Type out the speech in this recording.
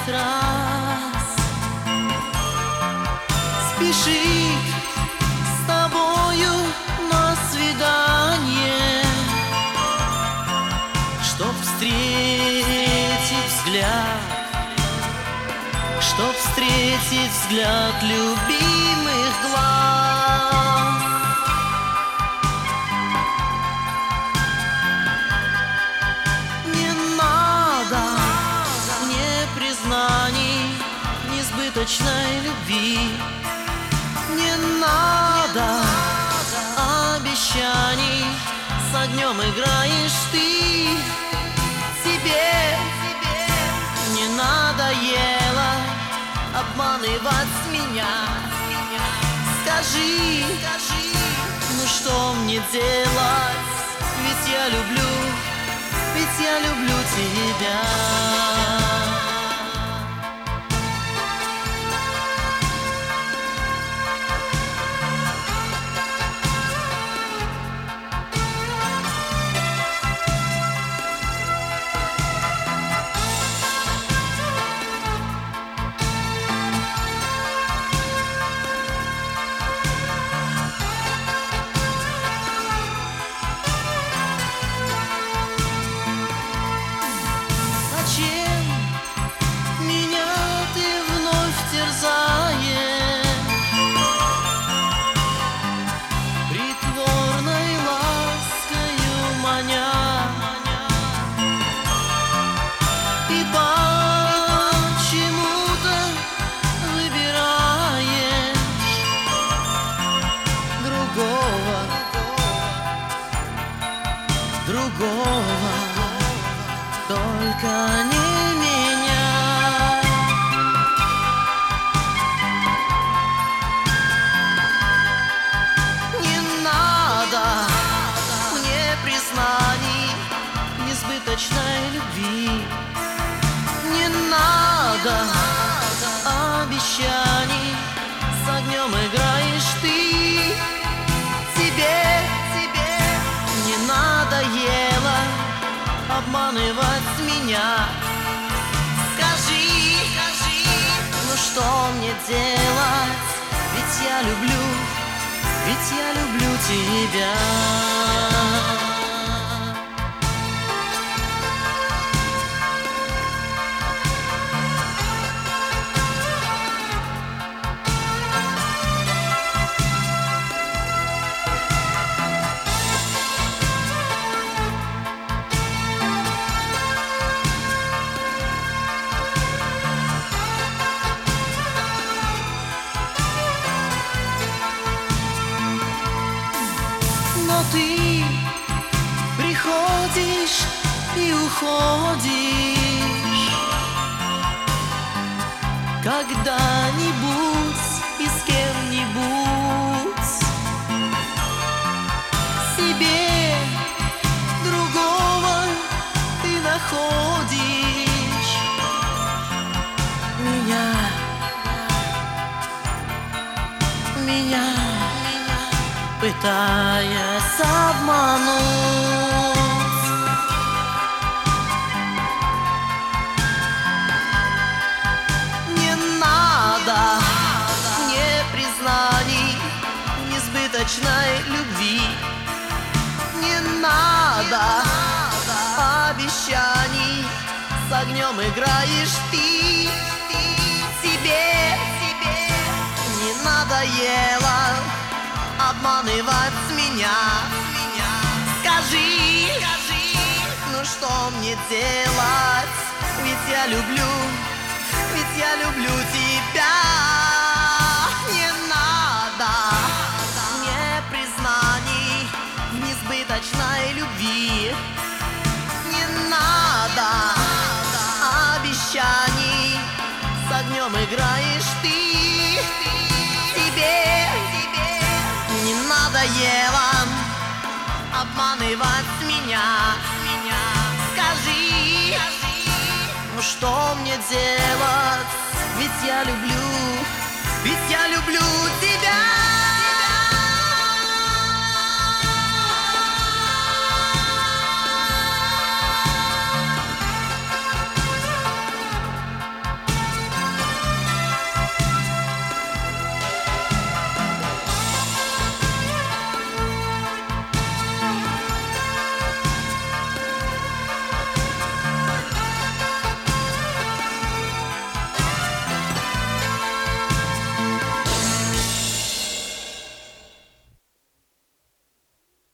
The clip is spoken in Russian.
этот раз спешит с тобою на свидание, чтоб встретить взгляд, чтоб встретить взгляд любимых глаз. Не надо мне признаний, несбыточной любви. Не надо обещаний, с огнем играешь ты. Тебе не надоело обманывать меня. Скажи, ну что мне делать? Ведь я люблю тебя. Притворной ласкою маня, и почему-то выбираешь другого, только не меня. Несбыточной любви. Не надо обещаний, с огнем играешь ты. Тебе не надоело обманывать меня. Скажи, ну что мне делать? Ведь я люблю тебя. Но ты приходишь и уходишь когда-нибудь и с кем-нибудь. Себе другого ты находишь. Меня пытаясь обмануть. Не надо мне признаний, несбыточной любви. Не надо обещаний, с огнем играешь ты. Тебе не надоело обманывать меня. Скажи, ну что мне делать? Ведь я люблю тебя. Не надо мне признаний в несбыточной любви. Не надо обещаний, с огнем играешь ты. Тебе не надоело обманывать меня. Скажи, ну что мне делать? Ведь я люблю тебя.